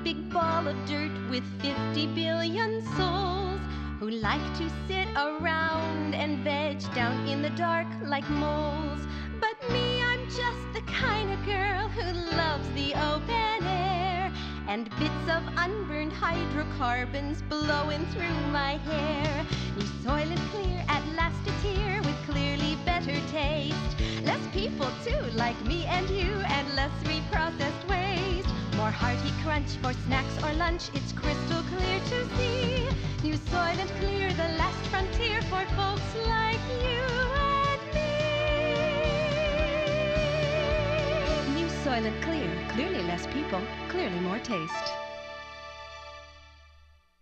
big ball of dirt with 50 billion souls who like to sit around and veg down in the dark like moles. But me, I'm just the kind of girl who loves the open air and bits of unburned hydrocarbons blowing through my hair. New Soil and Clear, at last it's here with clearly better taste. Less people too, like me and you, and less reprocessed waste. More hearty crunch for snacks or lunch, it's crystal clear to see. New Soil and Clear, the last frontier for folks like you and me. New Soil and Clear, clearly less people, clearly more taste.